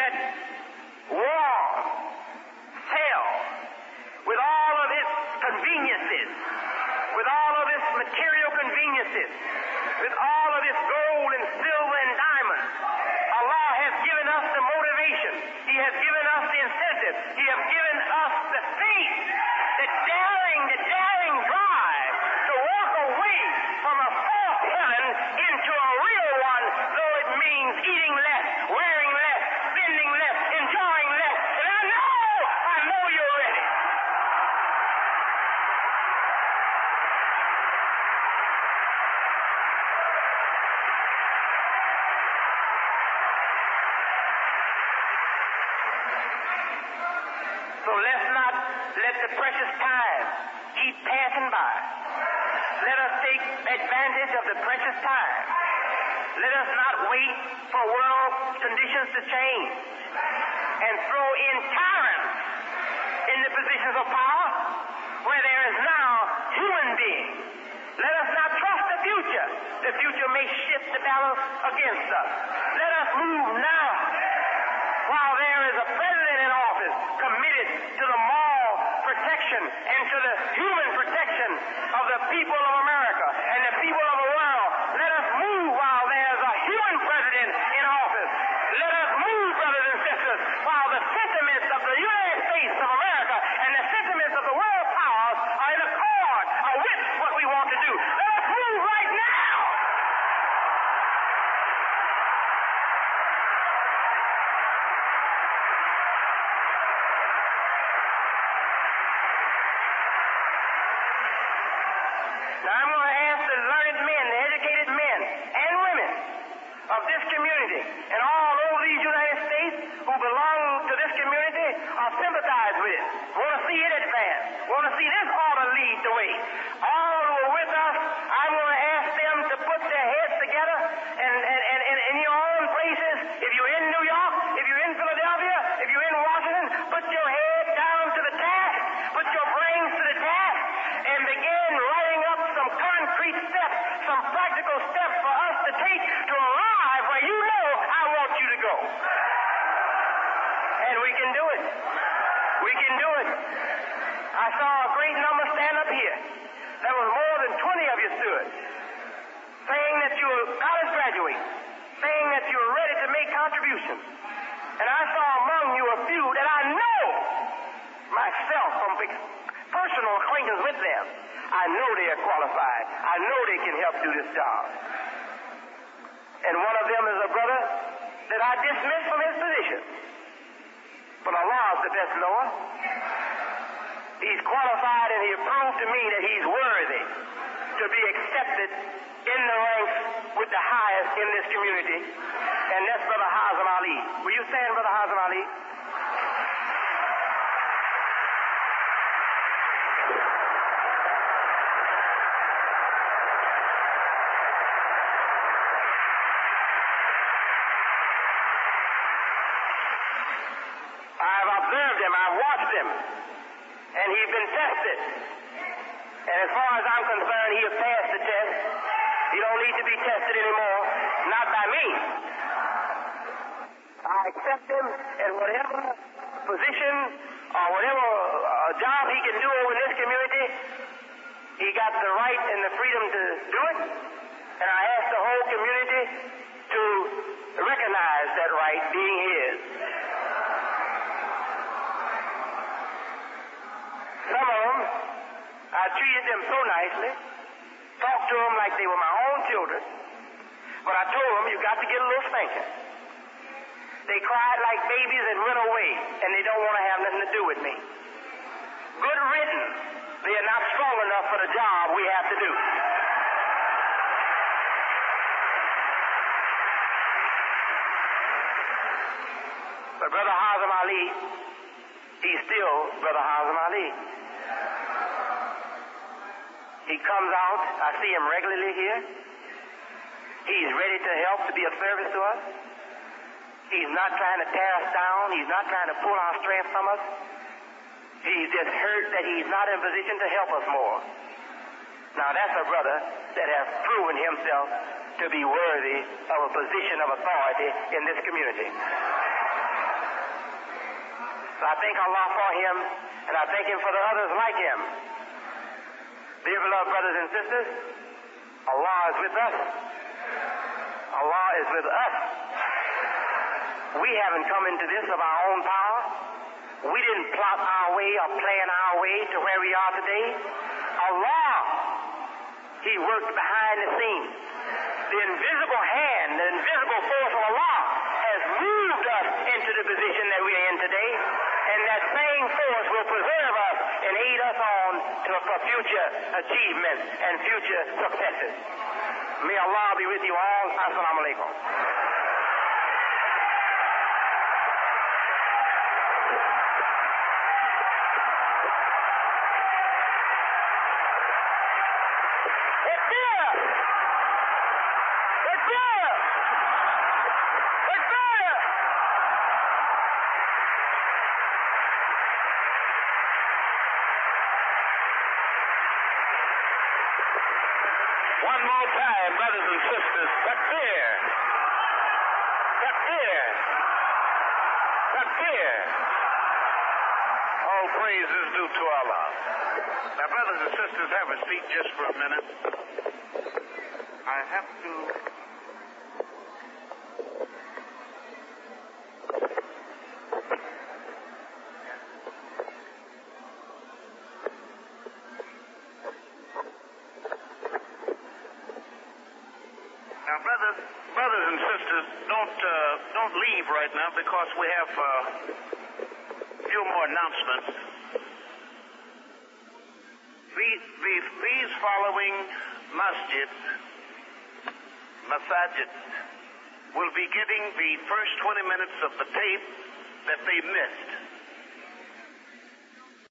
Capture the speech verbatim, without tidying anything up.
that war fell with all of its conveniences, with all of its material conveniences, with all of its gold and silver and diamonds, Allah has given us the motivation. He has given us the incentive. He has given us the faith, the daring, the daring drive to walk away from a false heaven into a real one, though it means eating less, wearing less, spending less, enjoying less. And I know, I know you're ready. So let's not let the precious time keep passing by. Let us take advantage of the precious time. Let us not wait for world conditions to change and throw in tyrants in the positions of power where there is now human beings. Let us not trust the future. The future may shift the balance against us. Let us move now while there is a president in office committed to the moral protection and to the human protection of the people of America and the people of the world. Let us move while there's a human president in office. Let us move, brothers and sisters, while the sentiments of the United States of America and the sentiments of the world powers are in accord with what we want to do. Let us move right now. Now I'm going to ask the learned men, the educated men and women of this community and all over these United States who belong to this community or sympathize with it, want to see it advance, want to see this ought to lead the way. All who are with us, I'm going to ask them to put their heads together and, and, and, and in your own places, if you're in New York, if you're in Philadelphia, if you're in Washington, put your head down to the task, put your brains to the task, and begin writing up some concrete steps, some practical steps for us to take to arrive where you know I want you to go. And we can do it. We can do it. I saw a great number stand up here. There was more than twenty of you stood, saying that you were college graduates, saying that you were ready to make contributions. And I saw among you a few that I know myself from personal acquaintance with them. I know they are qualified. I know they can help do this job. And one of them is a brother that I dismissed from his position. But Allah is the best knower. He's qualified and he proved to me that he's worthy to be accepted in the ranks with the highest in this community. And that's Brother Hazem Ali. Will you stand, Brother Hazem Ali? I've observed him, I've watched him, and he's been tested. And as far as I'm concerned, he has passed the test. He don't need to be tested anymore, not by me. I accept him in whatever position or whatever uh, job he can do over in this community. He got the right and the freedom to do it. And I ask the whole community to recognize that right being his. Some of them, I treated them so nicely, talked to them like they were my own children, but I told them, you got to get a little spanking. They cried like babies and went away, and they don't want to have nothing to do with me. Good riddance. They are not strong enough for the job we have to do. But Brother Hazem Ali, he's still Brother Hazem Ali. He comes out, I see him regularly here. He's ready to help, to be of service to us. He's not trying to tear us down. He's not trying to pull our strength from us. He's just hurt that he's not in position to help us more. Now that's a brother that has proven himself to be worthy of a position of authority in this community. So I thank Allah for him, and I thank him for the others like him. Dear beloved brothers and sisters, Allah is with us. Allah is with us. We haven't come into this of our own power. We didn't plot our way or plan our way to where we are today. Allah, he worked behind the scenes. The invisible hand, the invisible force of Allah has moved us into the position that we are in today. And that same force will preserve us and aid us on to for future achievements and future successes. May Allah be with you all. Assalamu alaikum. One more time, brothers and sisters, takbir, takbir, takbir. All praise is due to Allah. Now, brothers and sisters, have a seat just for a minute. I have to... Now, brothers, brothers and sisters, don't uh, don't leave right now because we have uh, a few more announcements. These, these, these following masjids, masajid, will be getting the first twenty minutes of the tape that they missed.